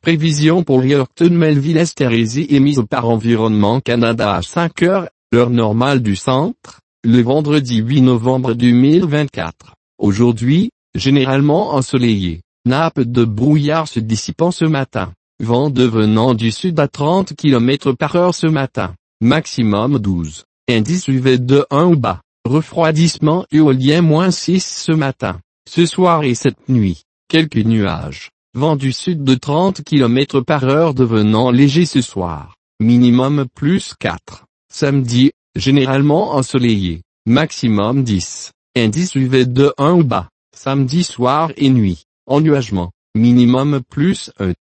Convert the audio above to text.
Prévision pour Yorkton Melville Esterhazy émise par Environnement Canada à 5 heures, heure normale du centre, le vendredi 8 novembre 2024. Aujourd'hui, généralement ensoleillé. Nappe de brouillard se dissipant ce matin. Vent devenant du sud à 30 km/h ce matin. Maximum 12. Indice UV de 1 ou bas. Refroidissement éolien -6 ce matin. Ce soir et cette nuit. Quelques nuages. Vent du sud de 30 km/h devenant léger ce soir. Minimum +4. Samedi, généralement ensoleillé. Maximum 10. Indice UV de 1 ou bas. Samedi soir et nuit. Ennuagement. Minimum +1.